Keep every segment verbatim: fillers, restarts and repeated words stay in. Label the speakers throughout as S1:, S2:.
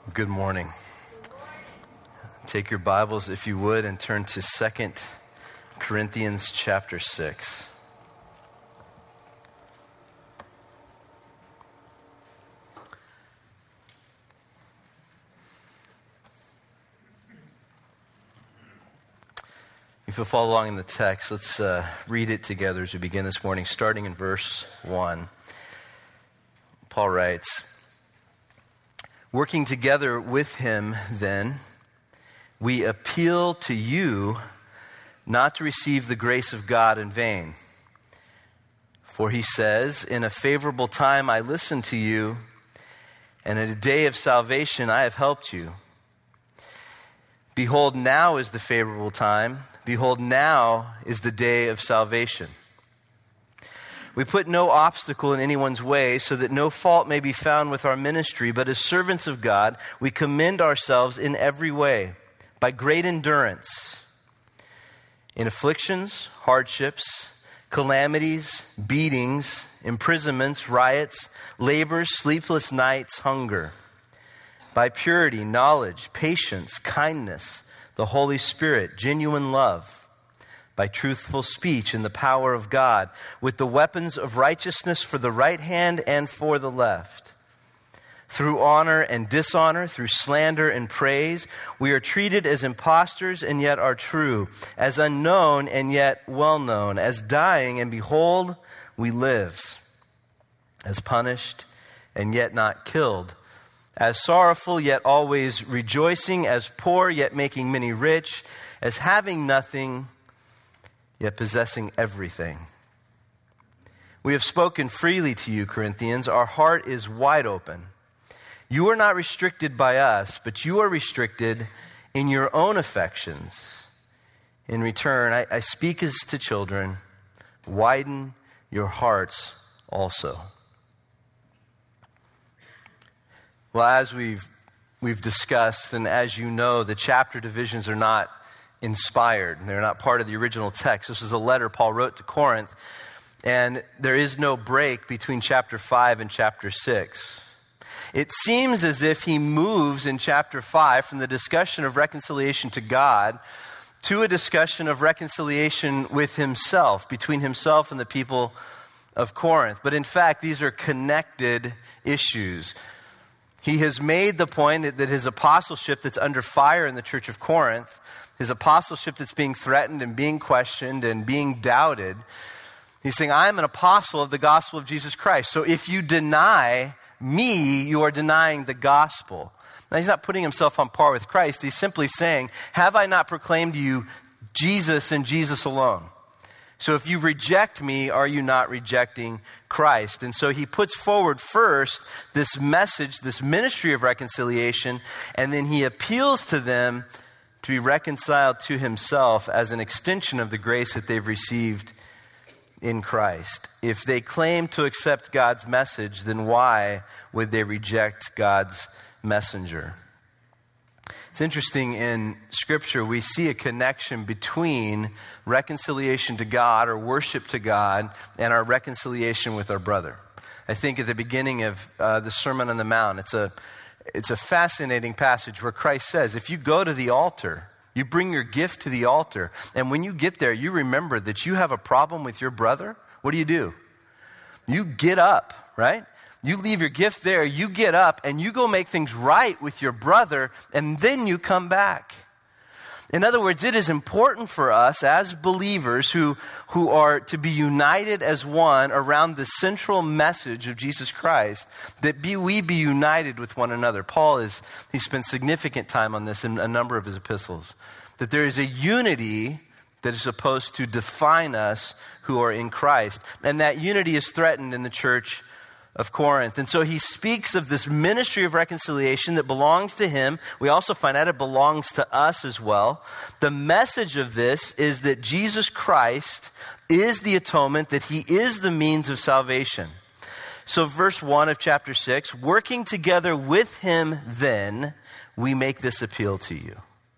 S1: Good morning. Take your Bibles, if you would, and turn to Second Corinthians chapter six. If you'll follow along in the text, let's uh, read it together as we begin this morning, starting in verse one. Paul writes, "Working together with him, then, we appeal to you not to receive the grace of God in vain. For he says, 'In a favorable time I listened to you, and in a day of salvation I have helped you.' Behold, now is the favorable time. Behold, now is the day of salvation. We put no obstacle in anyone's way so that no fault may be found with our ministry, but as servants of God, we commend ourselves in every way by great endurance, in afflictions, hardships, calamities, beatings, imprisonments, riots, labors, sleepless nights, hunger, by purity, knowledge, patience, kindness, the Holy Spirit, genuine love, by truthful speech in the power of God, with the weapons of righteousness for the right hand and for the left. Through honor and dishonor, through slander and praise, we are treated as impostors and yet are true, as unknown and yet well known, as dying and behold, we live, as punished and yet not killed, as sorrowful yet always rejoicing, as poor yet making many rich, as having nothing yet possessing everything. We have spoken freely to you, Corinthians. Our heart is wide open. You are not restricted by us, but you are restricted in your own affections. In return, I, I speak as to children, widen your hearts also." Well, as we've we've discussed, and as you know, the chapter divisions are not inspired. They're not part of the original text. This is a letter Paul wrote to Corinth, and there is no break between chapter five and chapter six. It seems as if he moves in chapter five from the discussion of reconciliation to God to a discussion of reconciliation with himself, between himself and the people of Corinth. But in fact, these are connected issues. He has made the point that, that his apostleship that's under fire in the church of Corinth, his apostleship that's being threatened and being questioned and being doubted, he's saying, I'm an apostle of the gospel of Jesus Christ. So if you deny me, you are denying the gospel. Now, he's not putting himself on par with Christ. He's simply saying, have I not proclaimed to you Jesus and Jesus alone? So if you reject me, are you not rejecting Christ? And so he puts forward first this message, this ministry of reconciliation, and then he appeals to them to be reconciled to himself as an extension of the grace that they've received in Christ. If they claim to accept God's message, then why would they reject God's messenger? It's interesting, in Scripture, we see a connection between reconciliation to God or worship to God and our reconciliation with our brother. I think at the beginning of uh, the Sermon on the Mount, it's a It's a fascinating passage where Christ says, if you go to the altar, you bring your gift to the altar, and when you get there, you remember that you have a problem with your brother, what do you do? You get up, right? You leave your gift there, you get up, and you go make things right with your brother, and then you come back. In other words, it is important for us as believers who, who are to be united as one around the central message of Jesus Christ, that be, we be united with one another. Paul is, he spent significant time on this in a number of his epistles, that there is a unity that is supposed to define us who are in Christ. And that unity is threatened in the church of Corinth. And so he speaks of this ministry of reconciliation that belongs to him. We also find out it belongs to us as well. The message of this is that Jesus Christ is the atonement, that he is the means of salvation. So verse one of chapter six, working together with him then, we make this appeal to you.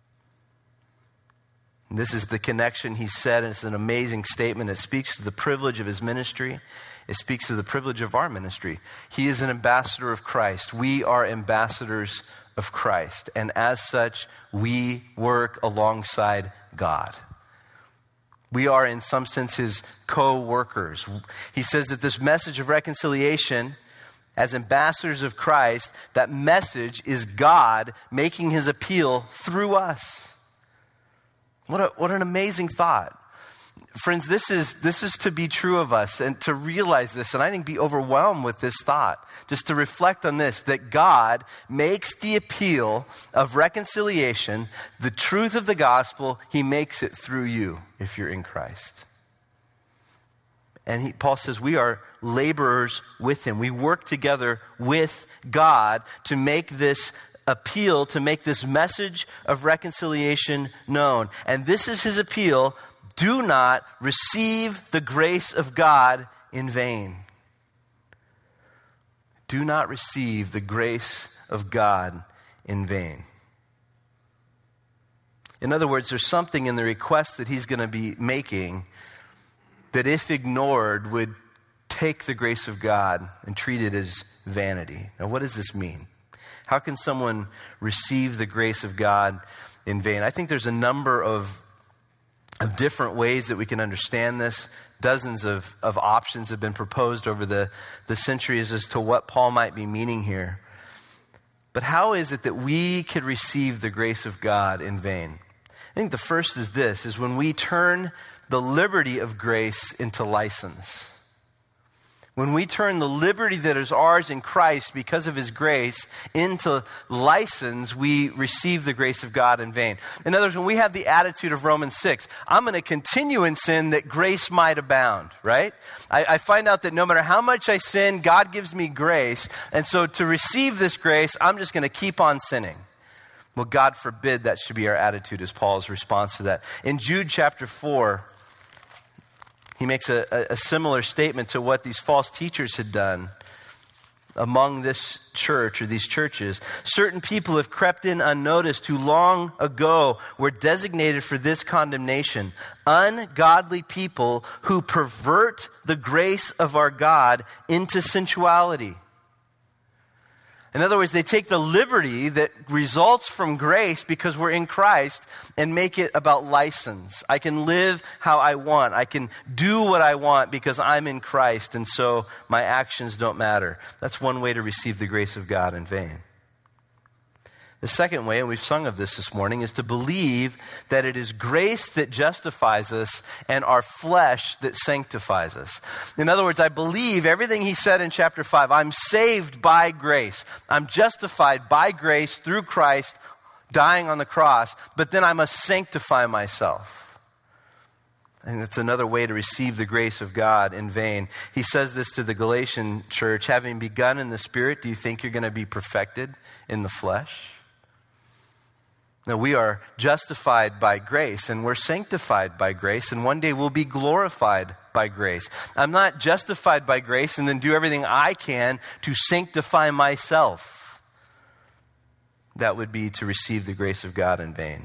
S1: And this is the connection he said, and it's an amazing statement. It speaks to the privilege of his ministry. It speaks to the privilege of our ministry. He is an ambassador of Christ. We are ambassadors of Christ. And as such, we work alongside God. We are, in some sense, his co-workers. He says that this message of reconciliation, as ambassadors of Christ, that message is God making his appeal through us. What a, what an amazing thought. Friends, this is, this is to be true of us, and to realize this, and I think be overwhelmed with this thought, just to reflect on this, that God makes the appeal of reconciliation, the truth of the gospel, he makes it through you if you're in Christ. And he, Paul says we are laborers with him. We work together with God to make this appeal, to make this message of reconciliation known. And this is his appeal: do not receive the grace of God in vain. Do not receive the grace of God in vain. In other words, there's something in the request that he's going to be making that, if ignored, would take the grace of God and treat it as vanity. Now, what does this mean? How can someone receive the grace of God in vain? I think there's a number of of different ways that we can understand this. Dozens of, of options have been proposed over the, the centuries as to what Paul might be meaning here. But how is it that we could receive the grace of God in vain? I think the first is this, is when we turn the liberty of grace into license. When we turn the liberty that is ours in Christ because of his grace into license, we receive the grace of God in vain. In other words, when we have the attitude of Romans six, I'm going to continue in sin that grace might abound, right? I, I find out that no matter how much I sin, God gives me grace. And so to receive this grace, I'm just going to keep on sinning. Well, God forbid that should be our attitude, is Paul's response to that. In Jude chapter four, he makes a, a, a similar statement to what these false teachers had done among this church or these churches. Certain people have crept in unnoticed who long ago were designated for this condemnation. Ungodly people who pervert the grace of our God into sensuality. In other words, they take the liberty that results from grace because we're in Christ and make it about license. I can live how I want. I can do what I want because I'm in Christ, and so my actions don't matter. That's one way to receive the grace of God in vain. The second way, and we've sung of this this morning, is to believe that it is grace that justifies us and our flesh that sanctifies us. In other words, I believe everything he said in chapter five. I'm saved by grace. I'm justified by grace through Christ dying on the cross, but then I must sanctify myself. And it's another way to receive the grace of God in vain. He says this to the Galatian church: having begun in the Spirit, do you think you're going to be perfected in the flesh? Now, we are justified by grace, and we're sanctified by grace, and one day we'll be glorified by grace. I'm not justified by grace and then do everything I can to sanctify myself. That would be to receive the grace of God in vain.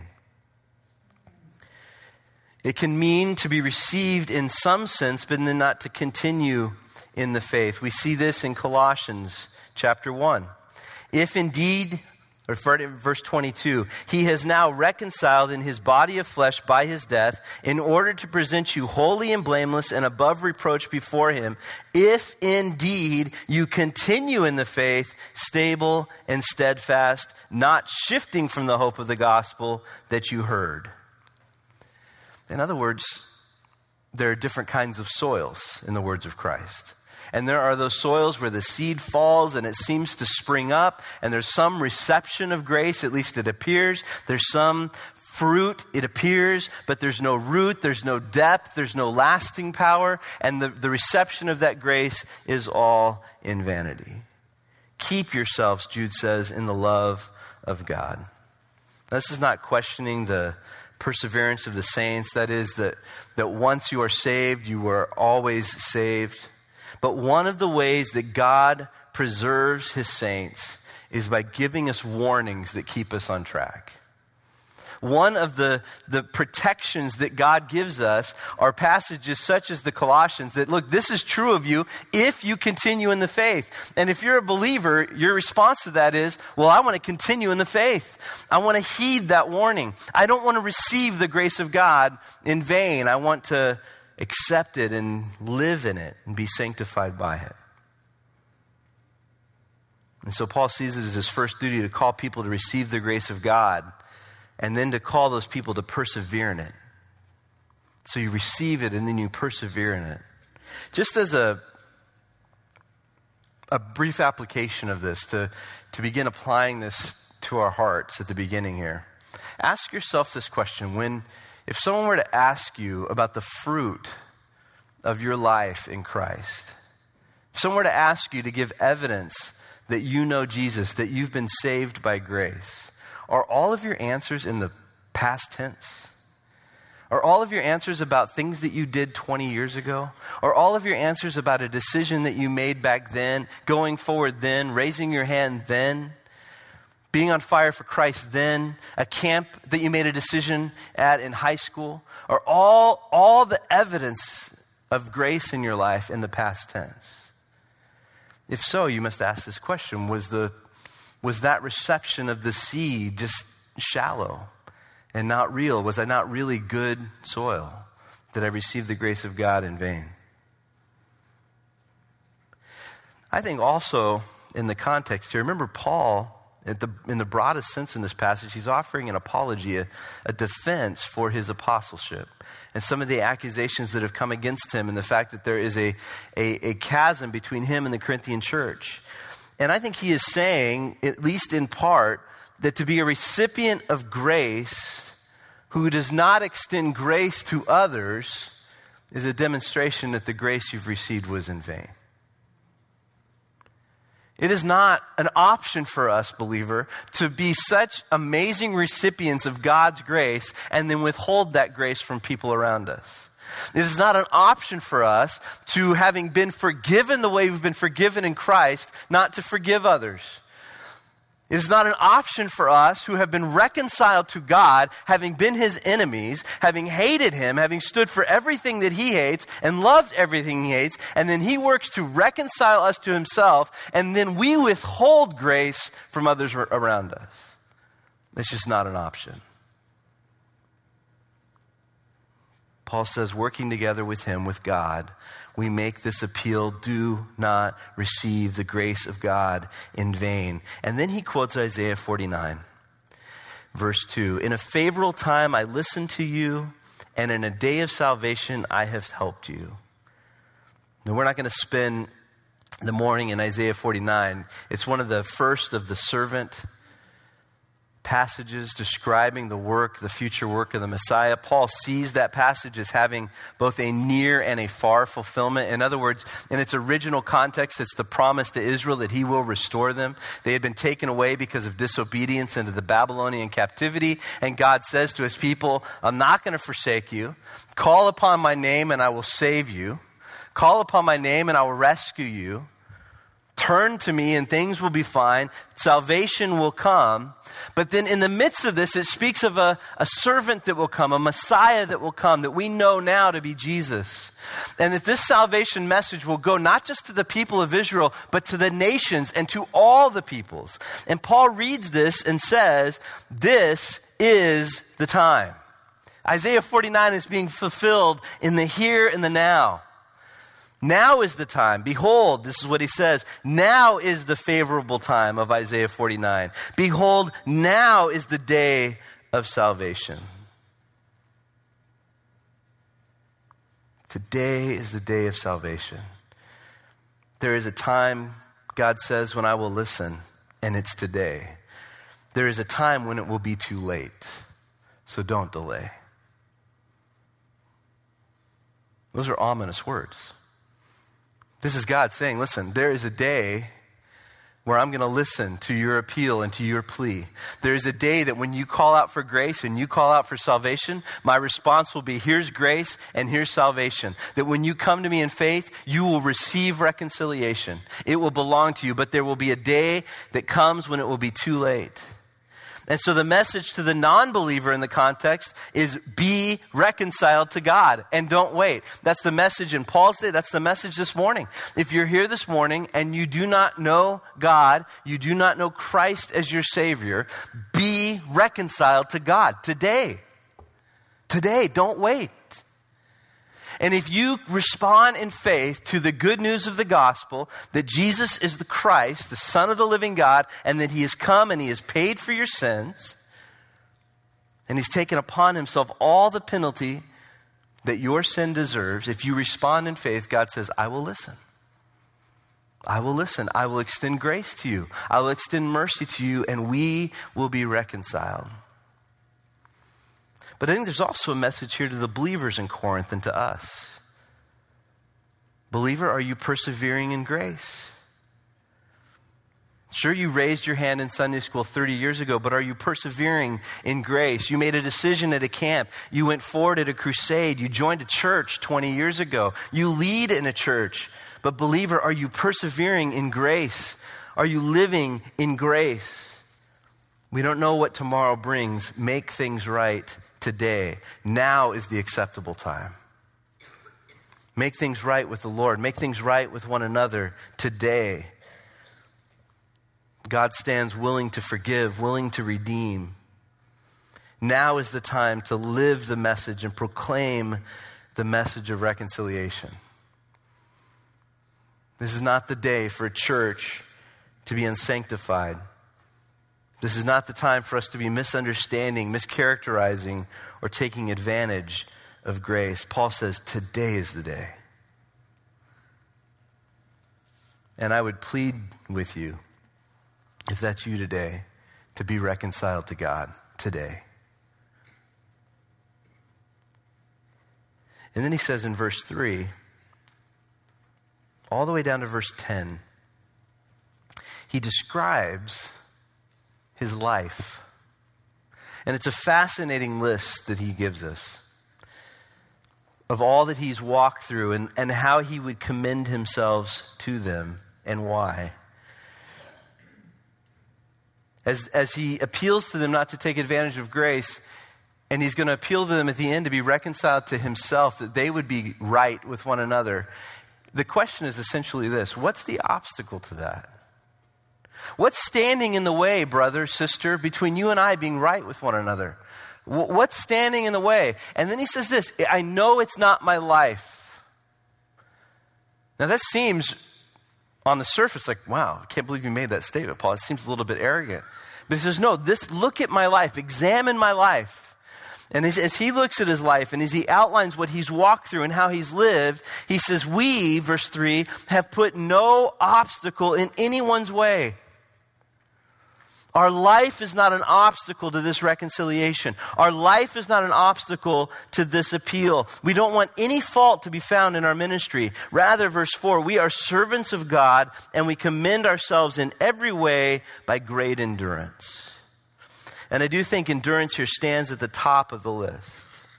S1: It can mean to be received in some sense, but then not to continue in the faith. We see this in Colossians chapter one. If indeed... Or verse twenty-two, he has now reconciled in his body of flesh by his death in order to present you holy and blameless and above reproach before him, if indeed you continue in the faith, stable and steadfast, not shifting from the hope of the gospel that you heard. In other words, there are different kinds of soils in the words of Christ. And there are those soils where the seed falls and it seems to spring up, and there's some reception of grace, at least it appears. There's some fruit, it appears, but there's no root, there's no depth, there's no lasting power, and the, the reception of that grace is all in vanity. Keep yourselves, Jude says, in the love of God. This is not questioning the perseverance of the saints. That is, that, that once you are saved, you are always saved. But one of the ways that God preserves his saints is by giving us warnings that keep us on track. One of the, the protections that God gives us are passages such as the Colossians that, look, this is true of you if you continue in the faith. And if you're a believer, your response to that is, well, I want to continue in the faith. I want to heed that warning. I don't want to receive the grace of God in vain. I want to accept it and live in it and be sanctified by it. And so Paul sees it as his first duty to call people to receive the grace of God and then to call those people to persevere in it. So you receive it and then you persevere in it. Just as a, a brief application of this, to, to begin applying this to our hearts at the beginning here, ask yourself this question. When, if someone were to ask you about the fruit of your life in Christ, if someone were to ask you to give evidence that you know Jesus, that you've been saved by grace, are all of your answers in the past tense? Are all of your answers about things that you did twenty years ago? Are all of your answers about a decision that you made back then, going forward then, raising your hand then, being on fire for Christ then, a camp that you made a decision at in high school? Are all, all the evidence of grace in your life in the past tense? If so, you must ask this question. Was the Was that reception of the seed just shallow and not real? Was I not really good soil? Did I receive the grace of God in vain? I think also in the context here, remember Paul, at the, in the broadest sense in this passage, he's offering an apology, a, a defense for his apostleship and some of the accusations that have come against him and the fact that there is a, a, a chasm between him and the Corinthian church. And I think he is saying, at least in part, that to be a recipient of grace who does not extend grace to others is a demonstration that the grace you've received was in vain. It is not an option for us, believer, to be such amazing recipients of God's grace and then withhold that grace from people around us. It is not an option for us to, having been forgiven the way we've been forgiven in Christ, not to forgive others. It is not an option for us who have been reconciled to God, having been his enemies, having hated him, having stood for everything that he hates and loved everything he hates, and then he works to reconcile us to himself, and then we withhold grace from others around us. It's just not an option. Paul says, working together with him, with God, we make this appeal, do not receive the grace of God in vain. And then he quotes Isaiah forty-nine, verse two. In a favorable time I listened to you, and in a day of salvation I have helped you. Now, we're not going to spend the morning in Isaiah forty-nine. It's one of the first of the servant passages describing the work, the future work of the Messiah. Paul sees that passage as having both a near and a far fulfillment. In other words, in its original context, it's the promise to Israel that he will restore them. They had been taken away because of disobedience into the Babylonian captivity. And God says to his people, I'm not going to forsake you. Call upon my name and I will save you. Call upon my name and I will rescue you. Turn to me and things will be fine. Salvation will come. But then in the midst of this, it speaks of a, a servant that will come, a Messiah that will come, that we know now to be Jesus. And that this salvation message will go not just to the people of Israel, but to the nations and to all the peoples. And Paul reads this and says, this is the time. Isaiah forty-nine is being fulfilled in the here and the now. Now is the time. Behold, this is what he says. Now is the favorable time of Isaiah forty-nine. Behold, now is the day of salvation. Today is the day of salvation. There is a time, God says, when I will listen, and it's today. There is a time when it will be too late, so don't delay. Those are ominous words. This is God saying, listen, there is a day where I'm going to listen to your appeal and to your plea. There is a day that when you call out for grace and you call out for salvation, my response will be, here's grace and here's salvation. That when you come to me in faith, you will receive reconciliation. It will belong to you, but there will be a day that comes when it will be too late. And so the message to the non-believer in the context is be reconciled to God and don't wait. That's the message in Paul's day. That's the message this morning. If you're here this morning and you do not know God, you do not know Christ as your Savior, be reconciled to God today. Today, don't wait. And if you respond in faith to the good news of the gospel, that Jesus is the Christ, the Son of the living God, and that he has come and he has paid for your sins, and he's taken upon himself all the penalty that your sin deserves, if you respond in faith, God says, I will listen. I will listen. I will extend grace to you. I will extend mercy to you, and we will be reconciled. But I think there's also a message here to the believers in Corinth and to us. Believer, are you persevering in grace? Sure, you raised your hand in Sunday school thirty years ago, but are you persevering in grace? You made a decision at a camp. You went forward at a crusade. You joined a church twenty years ago. You lead in a church. But believer, are you persevering in grace? Are you living in grace? We don't know what tomorrow brings. Make things right today. Now is the acceptable time. Make things right with the Lord. Make things right with one another today. God stands willing to forgive, willing to redeem. Now is the time to live the message and proclaim the message of reconciliation. This is not the day for a church to be unsanctified. This is not the time for us to be misunderstanding, mischaracterizing, or taking advantage of grace. Paul says today is the day. And I would plead with you, if that's you today, to be reconciled to God today. And then he says in verse three, all the way down to verse ten, he describes his life. And it's a fascinating list that he gives us of all that he's walked through and, and how he would commend himself to them and why. As, as he appeals to them not to take advantage of grace, and he's going to appeal to them at the end to be reconciled to himself, that they would be right with one another. The question is essentially this: what's the obstacle to that? What's standing in the way, brother, sister, between you and I being right with one another? What's standing in the way? And then he says this: I know it's not my life. Now that seems, on the surface, like, wow, I can't believe you made that statement, Paul. It seems a little bit arrogant. But he says, no, this, look at my life, examine my life. And as, as he looks at his life and as he outlines what he's walked through and how he's lived, he says, we, verse three, have put no obstacle in anyone's way. Our life is not an obstacle to this reconciliation. Our life is not an obstacle to this appeal. We don't want any fault to be found in our ministry. Rather, verse four, we are servants of God and we commend ourselves in every way by great endurance. And I do think endurance here stands at the top of the list.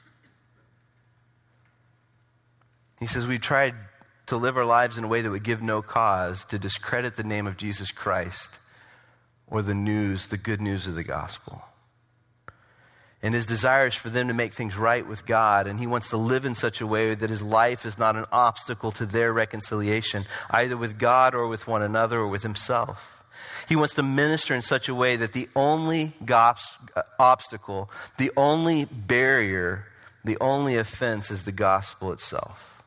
S1: He says we've tried to live our lives in a way that would give no cause to discredit the name of Jesus Christ or the news, the good news of the gospel. And his desire is for them to make things right with God, and he wants to live in such a way that his life is not an obstacle to their reconciliation, either with God or with one another or with himself. He wants to minister in such a way that the only gos- obstacle, the only barrier, the only offense is the gospel itself.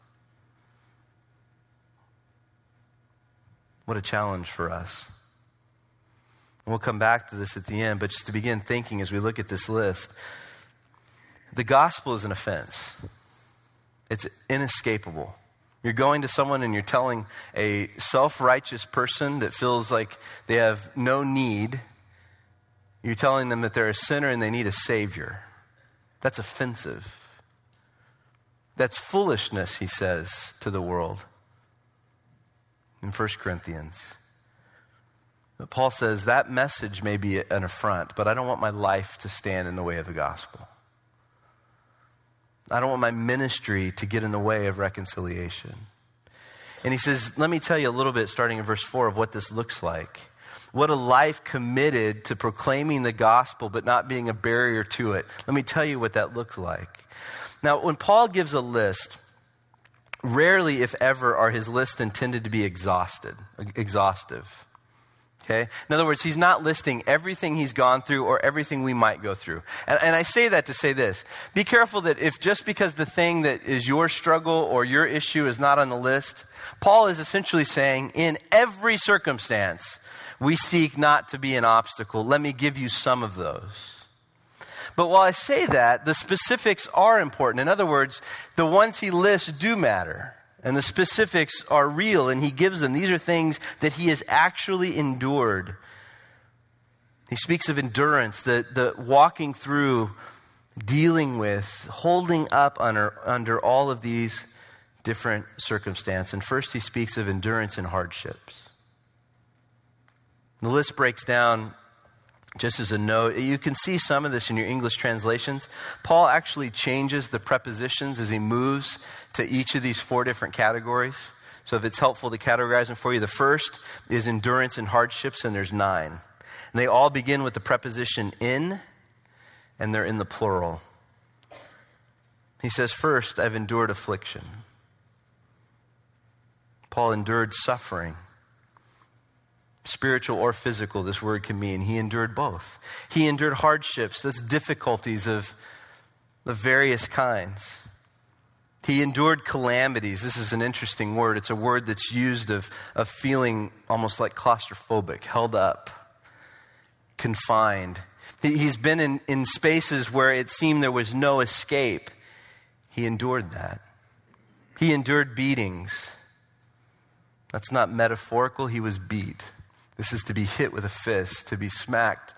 S1: What a challenge for us. We'll come back to this at the end, but just to begin thinking as we look at this list, the gospel is an offense. It's inescapable. You're going to someone and you're telling a self-righteous person that feels like they have no need, you're telling them that they're a sinner and they need a savior. That's offensive. That's foolishness, he says to the world in First Corinthians. But Paul says that message may be an affront, but I don't want my life to stand in the way of the gospel. I don't want my ministry to get in the way of reconciliation. And he says, let me tell you a little bit, starting in verse four, of what this looks like. What a life committed to proclaiming the gospel but not being a barrier to it. Let me tell you what that looks like. Now, when Paul gives a list, rarely, if ever, are his lists intended to be exhausted, exhaustive. Okay? In other words, he's not listing everything he's gone through or everything we might go through. And, and I say that to say this. Be careful that if just because the thing that is your struggle or your issue is not on the list, Paul is essentially saying, in every circumstance, we seek not to be an obstacle. Let me give you some of those. But while I say that, the specifics are important. In other words, the ones he lists do matter. And the specifics are real, and he gives them. These are things that he has actually endured. He speaks of endurance, the, the walking through, dealing with, holding up under, under all of these different circumstances. And first he speaks of endurance and hardships. The list breaks down, just as a note, you can see some of this in your English translations. Paul actually changes the prepositions as he moves to each of these four different categories. So if it's helpful to categorize them for you, the first is endurance and hardships, and there's nine. And they all begin with the preposition in, and they're in the plural. He says, first, I've endured affliction. Paul endured suffering. Spiritual or physical, this word can mean. He endured both. He endured hardships, that's difficulties of, of various kinds. He endured calamities. This is an interesting word. It's a word that's used of, of feeling almost like claustrophobic, held up, confined. He, he's been in, in spaces where it seemed there was no escape. He endured that. He endured beatings. That's not metaphorical. He was beat. This is to be hit with a fist, to be smacked.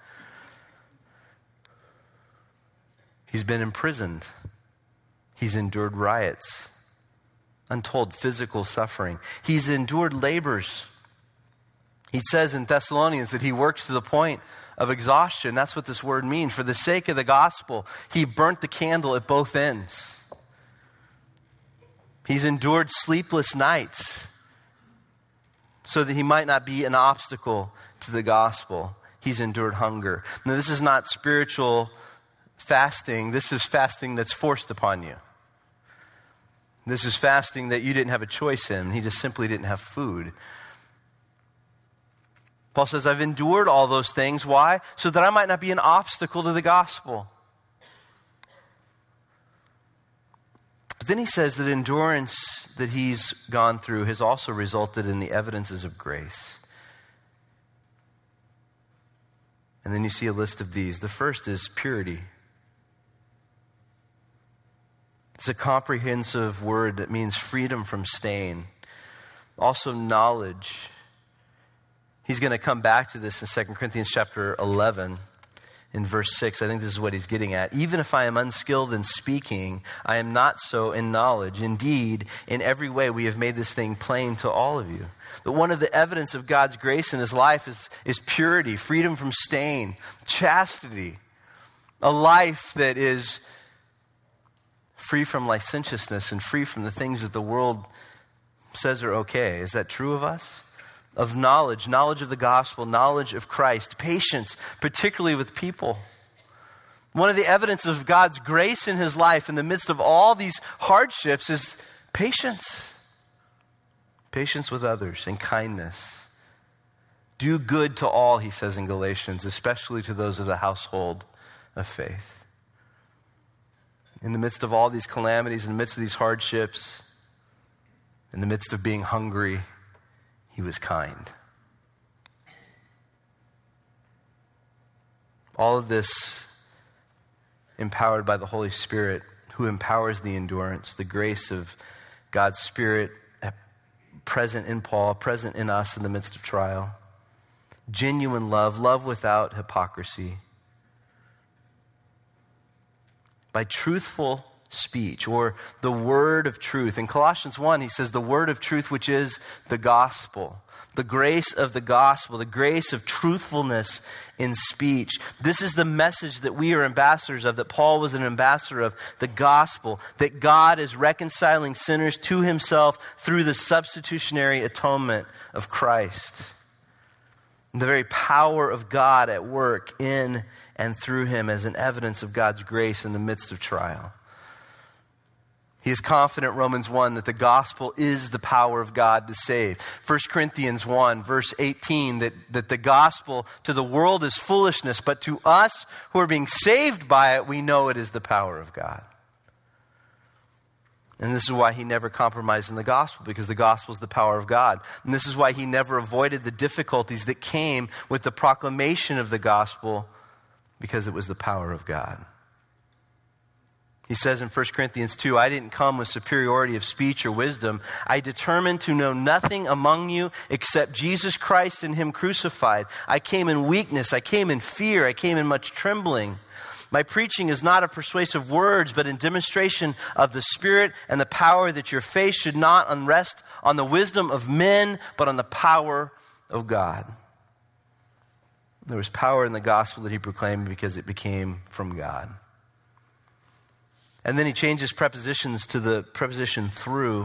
S1: He's been imprisoned. He's endured riots, untold physical suffering. He's endured labors. He says in Thessalonians that he works to the point of exhaustion. That's what this word means. For the sake of the gospel, he burnt the candle at both ends. He's endured sleepless nights, so that he might not be an obstacle to the gospel. He's endured hunger. Now, this is not spiritual fasting. This is fasting that's forced upon you. This is fasting that you didn't have a choice in. He just simply didn't have food. Paul says, I've endured all those things. Why? So that I might not be an obstacle to the gospel. But then he says that endurance that he's gone through has also resulted in the evidences of grace. And then you see a list of these. The first is purity. It's a comprehensive word that means freedom from stain. Also knowledge. He's going to come back to this in Second Corinthians chapter eleven. In verse six, I think this is what he's getting at. Even if I am unskilled in speaking, I am not so in knowledge. Indeed, in every way we have made this thing plain to all of you. But one of the evidence of God's grace in his life is, is purity, freedom from stain, chastity. A life that is free from licentiousness and free from the things that the world says are okay. Is that true of us? Of knowledge, knowledge of the gospel, knowledge of Christ, patience, particularly with people. One of the evidence of God's grace in his life in the midst of all these hardships is patience. Patience with others and kindness. Do good to all, he says in Galatians, especially to those of the household of faith. In the midst of all these calamities, in the midst of these hardships, in the midst of being hungry, he was kind. All of this empowered by the Holy Spirit, who empowers the endurance, the grace of God's Spirit present in Paul, present in us in the midst of trial. Genuine love, love without hypocrisy. By truthful speech, or the word of truth. In Colossians one, he says the word of truth, which is the gospel. The grace of the gospel, the grace of truthfulness in speech. This is the message that we are ambassadors of, that Paul was an ambassador of, the gospel, that God is reconciling sinners to himself through the substitutionary atonement of Christ. The very power of God at work in and through him as an evidence of God's grace in the midst of trial. He is confident, Romans one, that the gospel is the power of God to save. First Corinthians one, verse eighteen, that, that the gospel to the world is foolishness, but to us who are being saved by it, we know it is the power of God. And this is why he never compromised in the gospel, because the gospel is the power of God. And this is why he never avoided the difficulties that came with the proclamation of the gospel, because it was the power of God. He says in First Corinthians two, I didn't come with superiority of speech or wisdom. I determined to know nothing among you except Jesus Christ and him crucified. I came in weakness. I came in fear. I came in much trembling. My preaching is not of persuasive words, but in demonstration of the Spirit and the power, that your faith should not rest on the wisdom of men, but on the power of God. There was power in the gospel that he proclaimed because it became from God. And then he changes prepositions to the preposition through.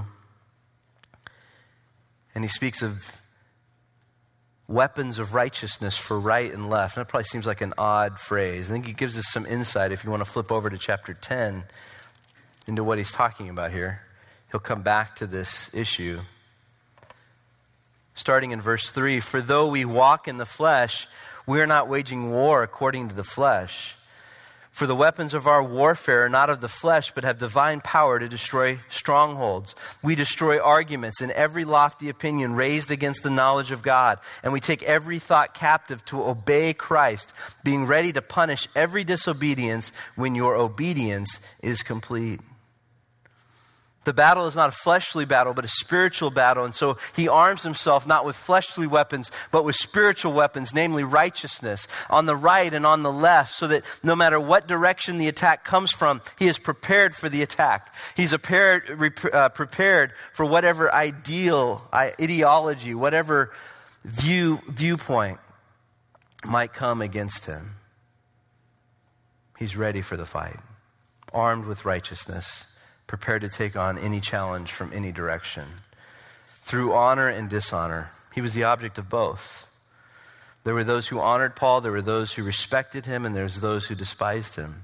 S1: And he speaks of weapons of righteousness for right and left. And that probably seems like an odd phrase. I think he gives us some insight if you want to flip over to chapter ten into what he's talking about here. He'll come back to this issue. Starting in verse three, for though we walk in the flesh, we are not waging war according to the flesh. For the weapons of our warfare are not of the flesh, but have divine power to destroy strongholds. We destroy arguments and every lofty opinion raised against the knowledge of God. And we take every thought captive to obey Christ, being ready to punish every disobedience when your obedience is complete. The battle is not a fleshly battle, but a spiritual battle. And so he arms himself not with fleshly weapons, but with spiritual weapons, namely righteousness, on the right and on the left, so that no matter what direction the attack comes from, he is prepared for the attack. He's prepared, uh, prepared for whatever ideal, ideology, whatever view viewpoint might come against him. He's ready for the fight, armed with righteousness, prepared to take on any challenge from any direction. Through honor and dishonor, he was the object of both. There were those who honored Paul, there were those who respected him, and there's those who despised him,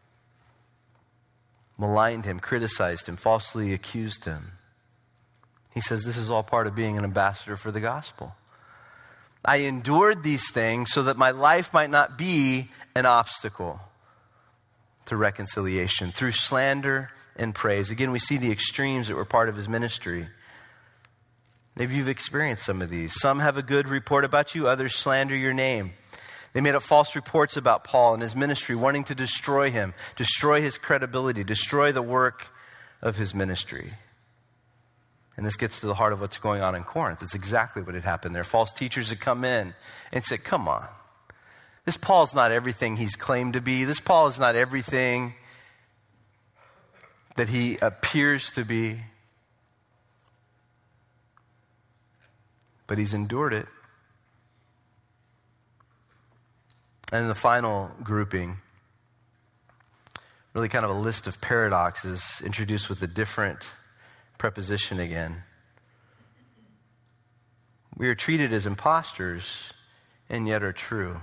S1: maligned him, criticized him, falsely accused him. He says this is all part of being an ambassador for the gospel. I endured these things so that my life might not be an obstacle to reconciliation. Through slander and praise. Again, we see the extremes that were part of his ministry. Maybe you've experienced some of these. Some have a good report about you, others slander your name. They made up false reports about Paul and his ministry, wanting to destroy him, destroy his credibility, destroy the work of his ministry. And this gets to the heart of what's going on in Corinth. It's exactly what had happened there. False teachers had come in and said, come on. This Paul's not everything he's claimed to be. This Paul is not everything that he appears to be, but he's endured it. And the final grouping, really kind of a list of paradoxes introduced with a different preposition again. We are treated as impostors and yet are true.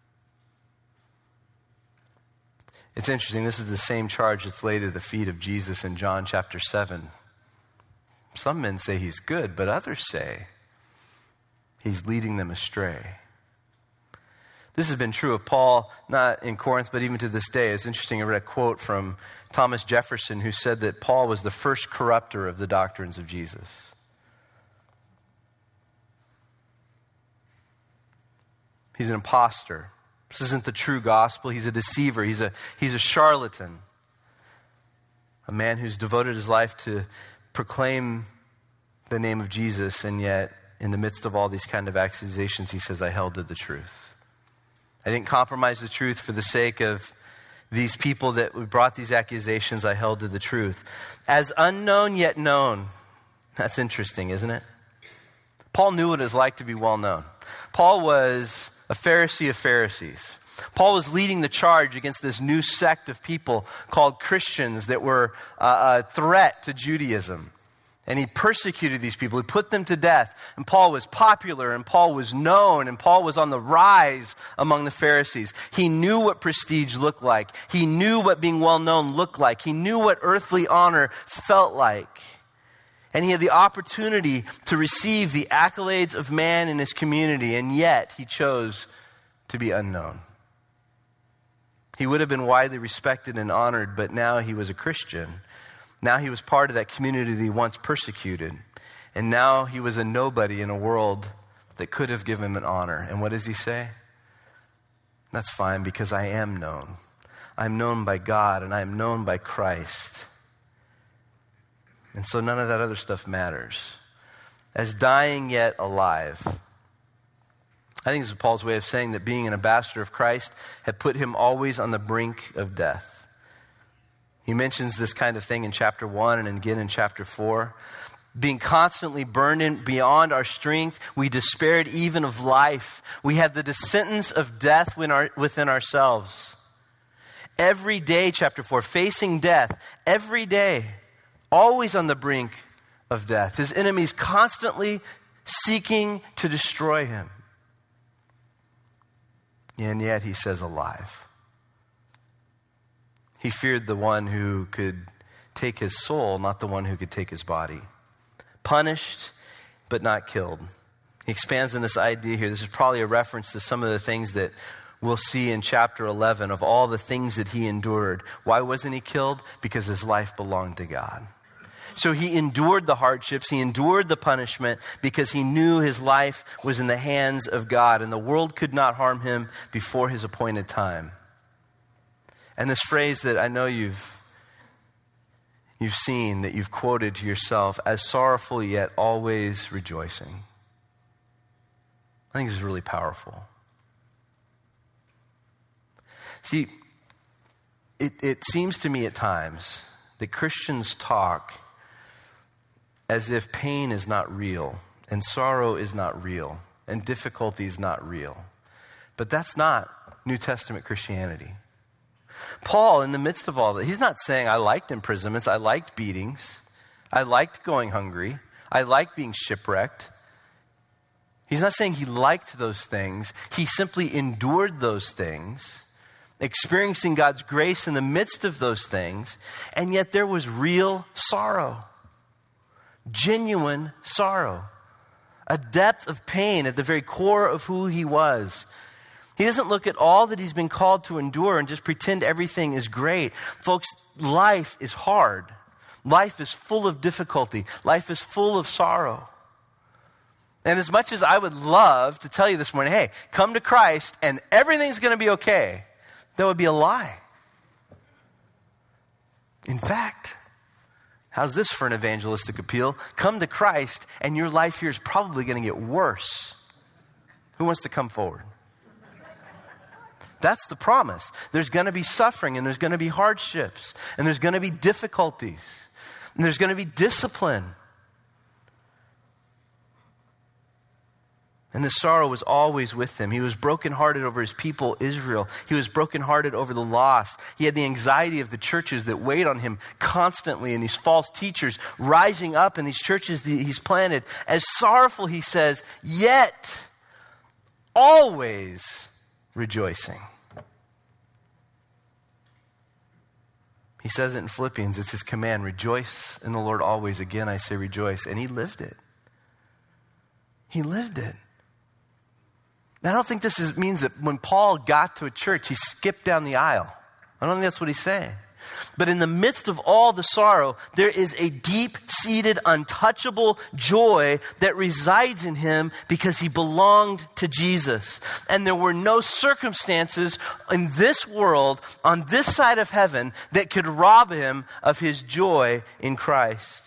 S1: It's interesting, this is the same charge that's laid at the feet of Jesus in John chapter seven. Some men say he's good, but others say he's leading them astray. This has been true of Paul, not in Corinth, but even to this day. It's interesting, I read a quote from Thomas Jefferson, who said that Paul was the first corrupter of the doctrines of Jesus. He's an imposter. This isn't the true gospel. He's a deceiver. He's a, he's a charlatan. A man who's devoted his life to proclaim the name of Jesus, and yet in the midst of all these kind of accusations, he says, I held to the truth. I didn't compromise the truth for the sake of these people that brought these accusations. I held to the truth. As unknown yet known. That's interesting, isn't it? Paul knew what it was like to be well known. Paul was a Pharisee of Pharisees. Paul was leading the charge against this new sect of people called Christians that were uh, a threat to Judaism. And he persecuted these people. He put them to death. And Paul was popular, and Paul was known, and Paul was on the rise among the Pharisees. He knew what prestige looked like. He knew what being well-known looked like. He knew what earthly honor felt like. And he had the opportunity to receive the accolades of man in his community, and yet he chose to be unknown. He would have been widely respected and honored, but now he was a Christian. Now he was part of that community that he once persecuted. And now he was a nobody in a world that could have given him an honor. And what does he say? That's fine, because I am known. I'm known by God, and I am known by Christ. And so none of that other stuff matters. As dying yet alive. I think this is Paul's way of saying that being an ambassador of Christ had put him always on the brink of death. He mentions this kind of thing in chapter one and again in chapter four. Being constantly burned in beyond our strength, we despaired even of life. We had the sentence of death within ourselves. Every day, chapter four, facing death, every day, always on the brink of death. His enemies constantly seeking to destroy him. And yet he says alive. He feared the one who could take his soul, not the one who could take his body. Punished, but not killed. He expands on this idea here. This is probably a reference to some of the things that we'll see in chapter eleven of all the things that he endured. Why wasn't he killed? Because his life belonged to God. So he endured the hardships, he endured the punishment because he knew his life was in the hands of God and the world could not harm him before his appointed time. And this phrase that I know you've you've seen, that you've quoted to yourself, as sorrowful yet always rejoicing. I think this is really powerful. See, it, it seems to me at times that Christians talk as if pain is not real and sorrow is not real and difficulty is not real. But that's not New Testament Christianity. Paul, in the midst of all that, he's not saying, I liked imprisonments, I liked beatings, I liked going hungry, I liked being shipwrecked. He's not saying he liked those things. He simply endured those things, experiencing God's grace in the midst of those things, and yet there was real sorrow, genuine sorrow, a depth of pain at the very core of who he was. He doesn't look at all that he's been called to endure and just pretend everything is great. Folks, life is hard. Life is full of difficulty. Life is full of sorrow. And as much as I would love to tell you this morning, hey, come to Christ and everything's going to be okay, that would be a lie. In fact, how's this for an evangelistic appeal? Come to Christ and your life here is probably going to get worse. Who wants to come forward? That's the promise. There's going to be suffering, and there's going to be hardships, and there's going to be difficulties, and there's going to be discipline. And the sorrow was always with him. He was brokenhearted over his people, Israel. He was brokenhearted over the lost. He had the anxiety of the churches that weighed on him constantly, and these false teachers rising up in these churches that he's planted. As sorrowful, he says, yet always rejoicing. He says it in Philippians. It's his command. Rejoice in the Lord always. Again, I say rejoice. And he lived it. He lived it. Now, I don't think this is, means that when Paul got to a church, he skipped down the aisle. I don't think that's what he's saying. But in the midst of all the sorrow, there is a deep-seated, untouchable joy that resides in him because he belonged to Jesus. And there were no circumstances in this world, on this side of heaven, that could rob him of his joy in Christ.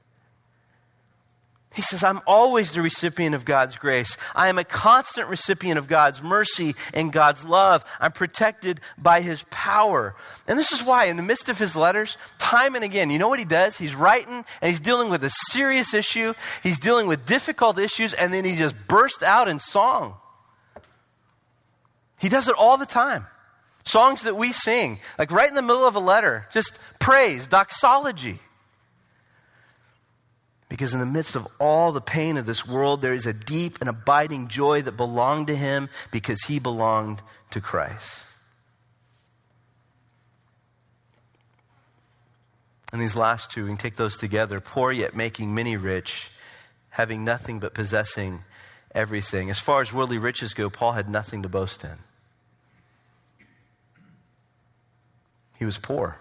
S1: He says, I'm always the recipient of God's grace. I am a constant recipient of God's mercy and God's love. I'm protected by his power. And this is why in the midst of his letters, time and again, you know what he does? He's writing and he's dealing with a serious issue. He's dealing with difficult issues, and then he just bursts out in song. He does it all the time. Songs that we sing, like right in the middle of a letter, just praise, doxology. Because in the midst of all the pain of this world, there is a deep and abiding joy that belonged to him because he belonged to Christ. And these last two, we can take those together. Poor yet making many rich, having nothing but possessing everything. As far as worldly riches go, Paul had nothing to boast in. He was poor.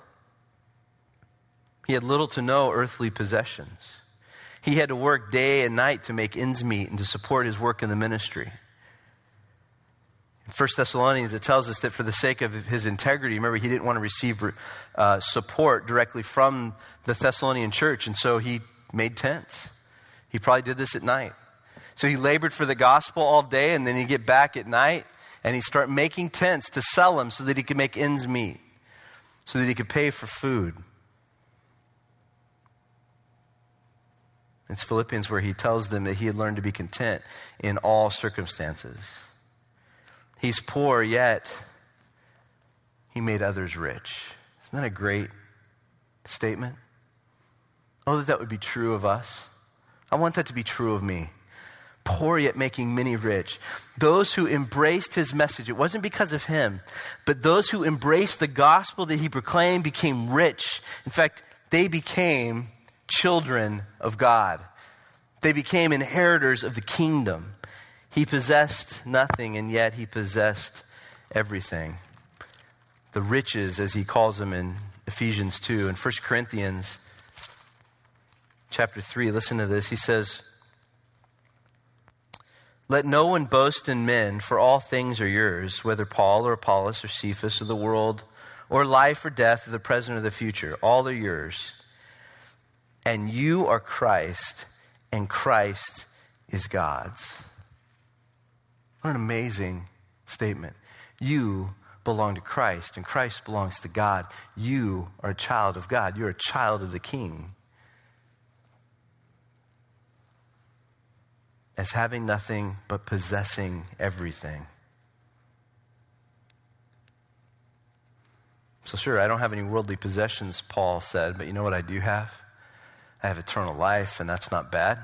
S1: He had little to no earthly possessions. He had to work day and night to make ends meet and to support his work in the ministry. In First Thessalonians, it tells us that for the sake of his integrity, remember, he didn't want to receive uh, support directly from the Thessalonian church, and so he made tents. He probably did this at night. So he labored for the gospel all day, and then he'd get back at night, and he'd start making tents to sell them so that he could make ends meet, so that he could pay for food. It's Philippians where he tells them that he had learned to be content in all circumstances. He's poor, yet he made others rich. Isn't that a great statement? Oh, that that would be true of us. I want that to be true of me. Poor, yet making many rich. Those who embraced his message, it wasn't because of him, but those who embraced the gospel that he proclaimed became rich. In fact, they became children of God. They became inheritors of the kingdom. He possessed nothing, and yet he possessed everything. The riches, as he calls them in Ephesians two. In First Corinthians chapter three, listen to this. He says, "Let no one boast in men, for all things are yours, whether Paul or Apollos or Cephas or the world, or life or death, or the present or the future. All are yours. And you are Christ, and Christ is God's." What an amazing statement. You belong to Christ, and Christ belongs to God. You are a child of God. You're a child of the King. As having nothing but possessing everything. So sure, I don't have any worldly possessions, Paul said, but you know what I do have? I have eternal life, and that's not bad.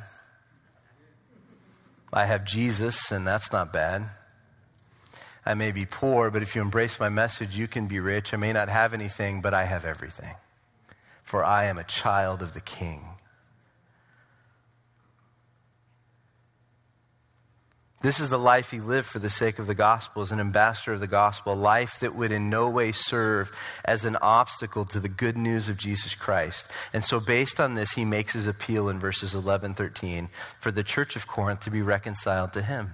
S1: I have Jesus, and that's not bad. I may be poor, but if you embrace my message, you can be rich. I may not have anything, but I have everything. For I am a child of the King. This is the life he lived for the sake of the gospel, as an ambassador of the gospel, a life that would in no way serve as an obstacle to the good news of Jesus Christ. And so based on this, he makes his appeal in verses eleven, thirteen for the church of Corinth to be reconciled to him.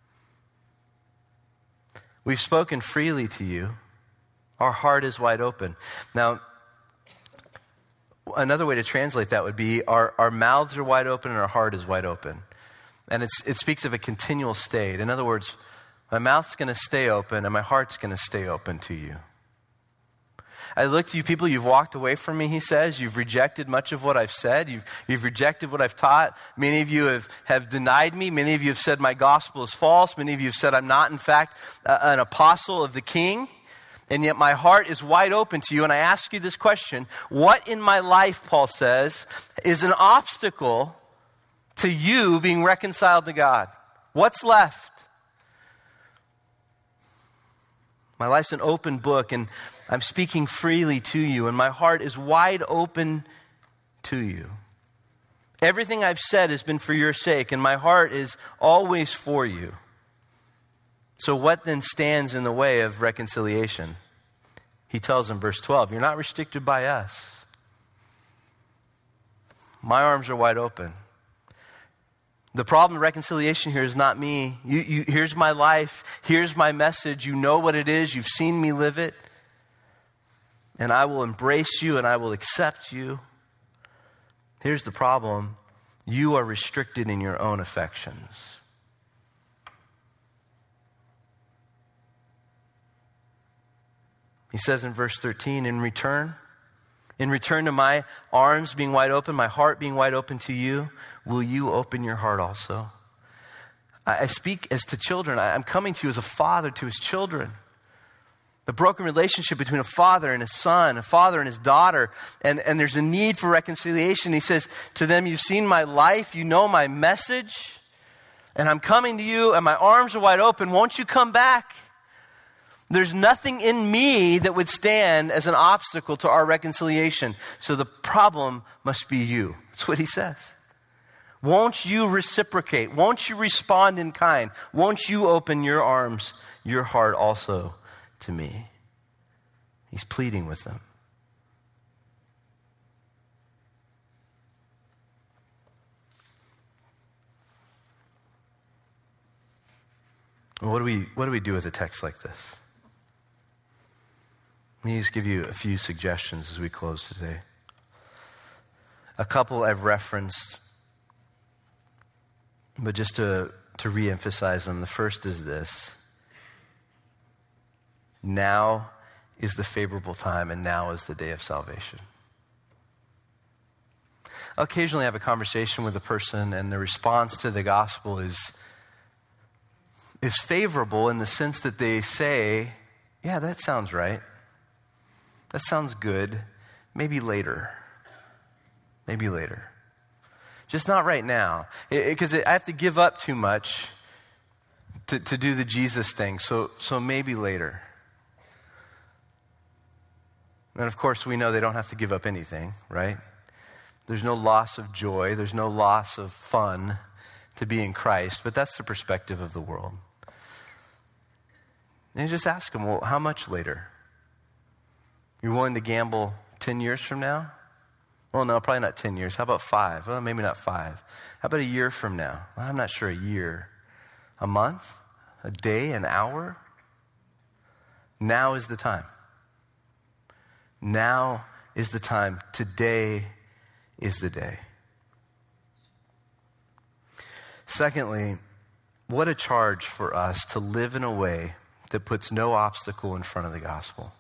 S1: We've spoken freely to you. Our heart is wide open. Now, another way to translate that would be our, our mouths are wide open and our heart is wide open. And it's, it speaks of a continual state. In other words, my mouth's going to stay open and my heart's going to stay open to you. I look to you people, you've walked away from me, he says. You've rejected much of what I've said. You've, you've rejected what I've taught. Many of you have, have denied me. Many of you have said my gospel is false. Many of you have said I'm not, in fact, uh, an apostle of the King. And yet my heart is wide open to you. And I ask you this question. What in my life, Paul says, is an obstacle to you being reconciled to God? What's left? My life's an open book, and I'm speaking freely to you, and my heart is wide open to you. Everything I've said has been for your sake, and my heart is always for you. So what then stands in the way of reconciliation? He tells in verse twelve, you're not restricted by us. My arms are wide open. The problem of reconciliation here is not me. You, you, here's my life. Here's my message. You know what it is. You've seen me live it. And I will embrace you and I will accept you. Here's the problem. You are restricted in your own affections. He says in verse thirteen, in return, in return to my arms being wide open, my heart being wide open to you, will you open your heart also? I speak as to children. I'm coming to you as a father to his children. The broken relationship between a father and his son, a father and his daughter, and, and there's a need for reconciliation. He says to them, you've seen my life, you know my message, and I'm coming to you, and my arms are wide open. Won't you come back? There's nothing in me that would stand as an obstacle to our reconciliation. So the problem must be you. That's what he says. Won't you reciprocate? Won't you respond in kind? Won't you open your arms, your heart also to me? He's pleading with them. What do we, what do we do with a text like this? Let me just give you a few suggestions as we close today. A couple I've referenced, but just to, to re-emphasize them. The first is this. Now is the favorable time, and now is the day of salvation. I'll occasionally have a conversation with a person, and the response to the gospel is, is favorable in the sense that they say, yeah, that sounds right. That sounds good. Maybe later. Maybe later. Just not right now. Because I have to give up too much to, to do the Jesus thing. So, so maybe later. And of course, we know they don't have to give up anything, right? There's no loss of joy. There's no loss of fun to be in Christ. But that's the perspective of the world. And you just ask them, well, how much later? You're willing to gamble ten years from now? Well, no, probably not ten years. How about five? Well, maybe not five. How about a year from now? Well, I'm not sure a year. A month? A day? An hour? Now is the time. Now is the time. Today is the day. Secondly, what a charge for us to live in a way that puts no obstacle in front of the gospel.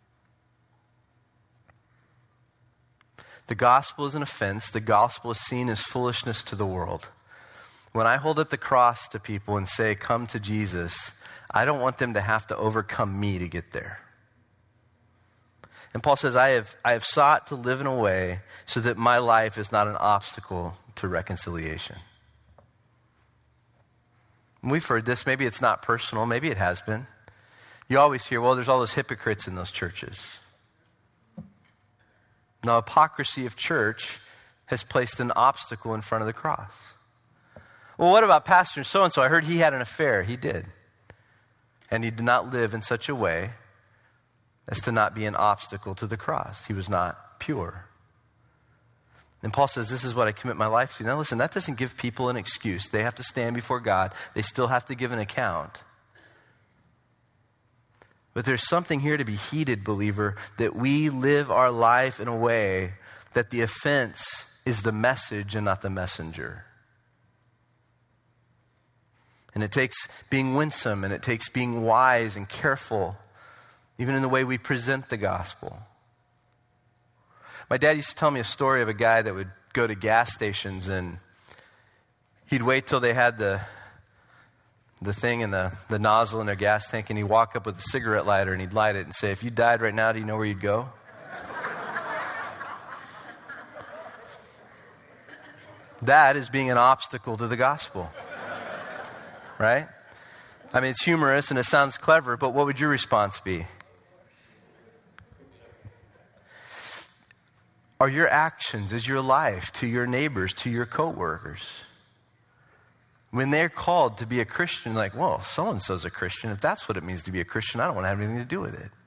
S1: The gospel is an offense. The gospel is seen as foolishness to the world. When I hold up the cross to people and say, come to Jesus, I don't want them to have to overcome me to get there. And Paul says, I have, I have sought to live in a way so that my life is not an obstacle to reconciliation. And we've heard this. Maybe it's not personal. Maybe it has been. You always hear, well, there's all those hypocrites in those churches. Now, hypocrisy of church has placed an obstacle in front of the cross. Well, what about Pastor so-and-so? I heard he had an affair. He did. And he did not live in such a way as to not be an obstacle to the cross. He was not pure. And Paul says, this is what I commit my life to. Now listen, that doesn't give people an excuse. They have to stand before God. They still have to give an account. But there's something here to be heeded, believer, that we live our life in a way that the offense is the message and not the messenger. And it takes being winsome, and it takes being wise and careful, even in the way we present the gospel. My dad used to tell me a story of a guy that would go to gas stations, and he'd wait till they had the the thing in the, the nozzle in their gas tank, and he'd walk up with a cigarette lighter and he'd light it and say, if you died right now, do you know where you'd go? That is being an obstacle to the gospel. Right? I mean, it's humorous and it sounds clever, but what would your response be? Are your actions, is your life to your neighbors, to your coworkers? When they're called to be a Christian, like, well, so-and-so's a Christian. If that's what it means to be a Christian, I don't want to have anything to do with it.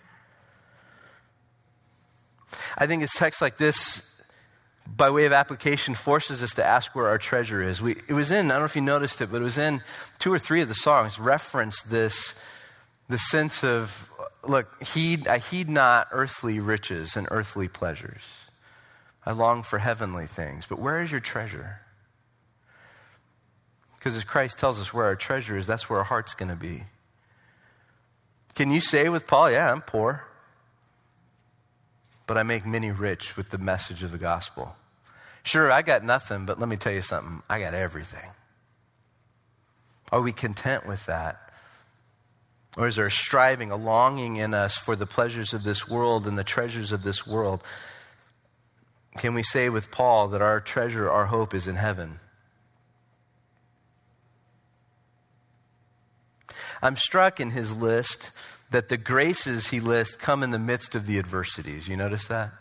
S1: I think it's text like this, by way of application, forces us to ask where our treasure is. We, it was in, I don't know if you noticed it, but it was in two or three of the songs referenced this, the sense of, look, heed, I heed not earthly riches and earthly pleasures. I long for heavenly things. But where is your treasure? Because as Christ tells us where our treasure is, that's where our heart's going to be. Can you say with Paul, yeah, I'm poor, but I make many rich with the message of the gospel? Sure, I got nothing, but let me tell you something. I got everything. Are we content with that? Or is there a striving, a longing in us for the pleasures of this world and the treasures of this world? Can we say with Paul that our treasure, our hope is in heaven? I'm struck in his list that the graces he lists come in the midst of the adversities. You notice that?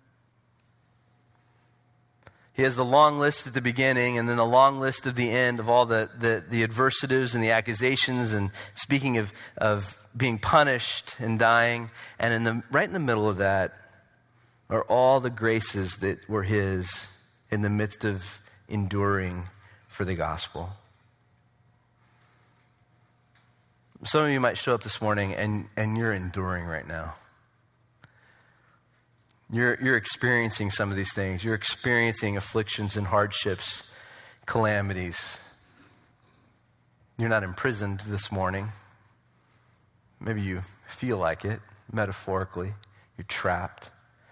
S1: He has the long list at the beginning and then the long list at the end of all the, the, the adversities and the accusations and speaking of, of being punished and dying. And in the right in the middle of that are all the graces that were his in the midst of enduring for the gospel. Some of you might show up this morning and, and you're enduring right now. You're, you're experiencing some of these things. You're experiencing afflictions and hardships, calamities. You're not imprisoned this morning. Maybe you feel like it, metaphorically. You're trapped.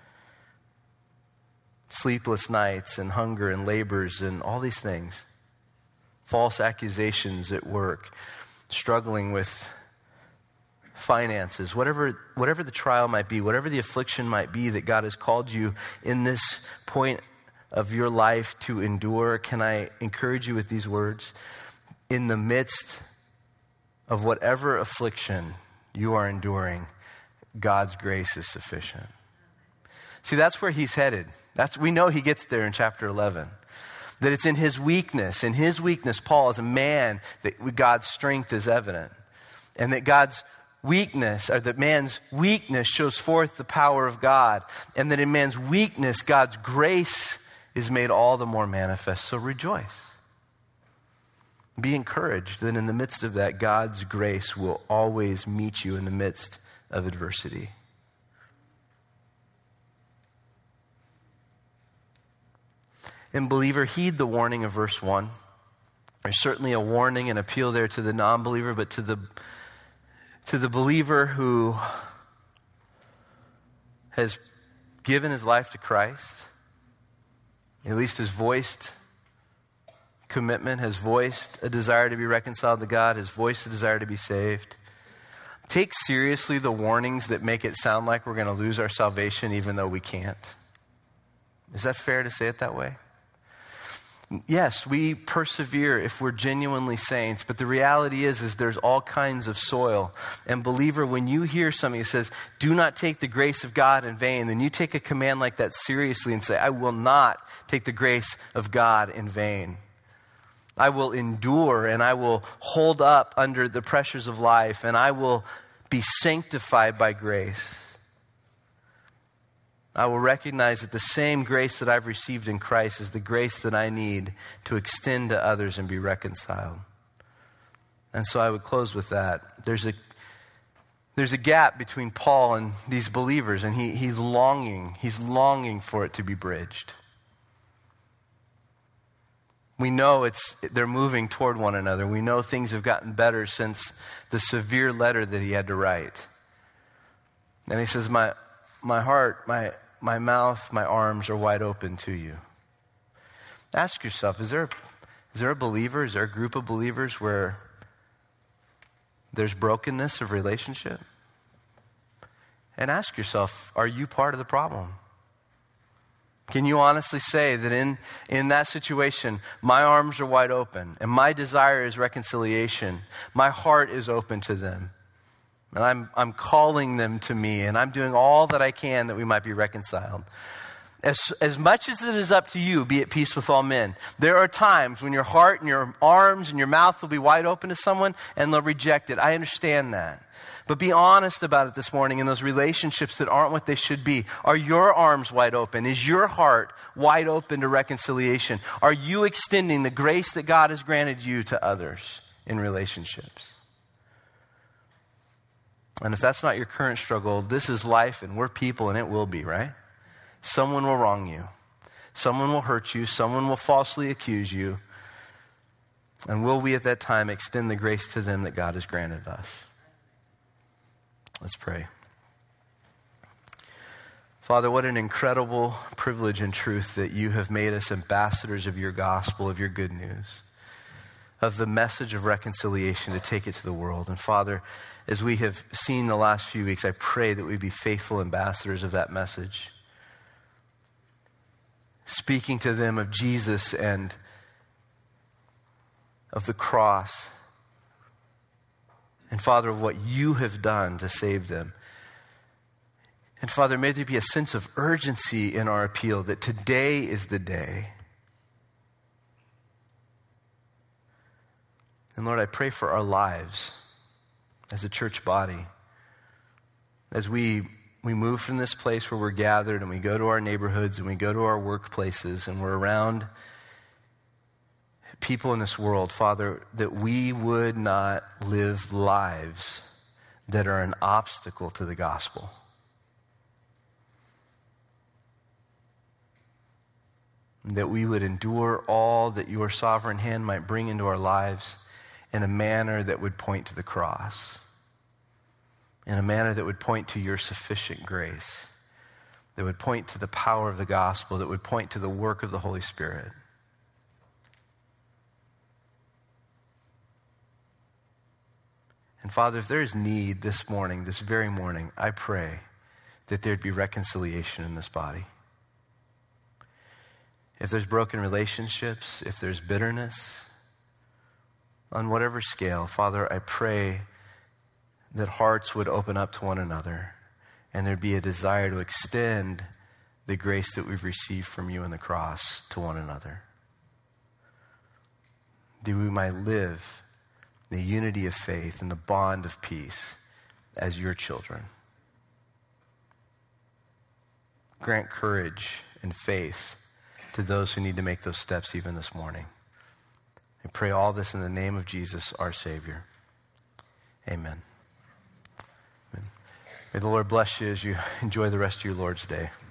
S1: Sleepless nights and hunger and labors and all these things. False accusations at work. Struggling with finances, whatever whatever the trial might be, whatever the affliction might be that God has called you in this point of your life to endure, can I encourage you with these words? In the midst of whatever affliction you are enduring, God's grace is sufficient. See, that's where he's headed. That's we know he gets there in chapter eleven. That it's in his weakness. In his weakness, Paul is a man that God's strength is evident. And that God's weakness, or that man's weakness shows forth the power of God. And that in man's weakness, God's grace is made all the more manifest. So rejoice. Be encouraged that in the midst of that, God's grace will always meet you in the midst of adversity. And believer, heed the warning of verse one. There's certainly a warning and appeal there to the non-believer, but to the to the believer who has given his life to Christ, at least has voiced commitment, has voiced a desire to be reconciled to God, has voiced a desire to be saved. Take seriously the warnings that make it sound like we're going to lose our salvation even though we can't. Is that fair to say it that way? Yes, we persevere if we're genuinely saints, but the reality is, is there's all kinds of soil. And believer, when you hear something that says, do not take the grace of God in vain, then you take a command like that seriously and say, I will not take the grace of God in vain. I will endure and I will hold up under the pressures of life and I will be sanctified by grace. I will recognize that the same grace that I've received in Christ is the grace that I need to extend to others and be reconciled. And so I would close with that. There's a there's a gap between Paul and these believers, and he, he's longing, he's longing for it to be bridged. We know it's they're moving toward one another. We know things have gotten better since the severe letter that he had to write. And he says, my My heart, my my mouth, my arms are wide open to you. Ask yourself, is there, is there a believer, is there a group of believers where there's brokenness of relationship? And ask yourself, are you part of the problem? Can you honestly say that in, in that situation, my arms are wide open and my desire is reconciliation. My heart is open to them. And I'm I'm calling them to me, and I'm doing all that I can that we might be reconciled. As, as much as it is up to you, be at peace with all men. There are times when your heart and your arms and your mouth will be wide open to someone, and they'll reject it. I understand that. But be honest about it this morning in those relationships that aren't what they should be. Are your arms wide open? Is your heart wide open to reconciliation? Are you extending the grace that God has granted you to others in relationships? And if that's not your current struggle, this is life and we're people and it will be, right? Someone will wrong you. Someone will hurt you. Someone will falsely accuse you. And will we at that time extend the grace to them that God has granted us? Let's pray. Father, what an incredible privilege and truth that you have made us ambassadors of your gospel, of your good news. of the message of reconciliation to take it to the world. And Father, as we have seen the last few weeks, I pray that we be faithful ambassadors of that message, speaking to them of Jesus and of the cross, and Father, of what you have done to save them. And Father, may there be a sense of urgency in our appeal that today is the day. And Lord, I pray for our lives as a church body. As we, we move from this place where we're gathered and we go to our neighborhoods and we go to our workplaces and we're around people in this world, Father, that we would not live lives that are an obstacle to the gospel. That we would endure all that your sovereign hand might bring into our lives in a manner that would point to the cross, in a manner that would point to your sufficient grace, that would point to the power of the gospel, that would point to the work of the Holy Spirit. And Father, if there is need this morning, this very morning, I pray that there'd be reconciliation in this body. If there's broken relationships, if there's bitterness, on whatever scale, Father, I pray that hearts would open up to one another and there'd be a desire to extend the grace that we've received from you on the cross to one another. That we might live the unity of faith and the bond of peace as your children. Grant courage and faith to those who need to make those steps even this morning. I pray all this in the name of Jesus, our Savior. Amen. Amen. May the Lord bless you as you enjoy the rest of your Lord's day.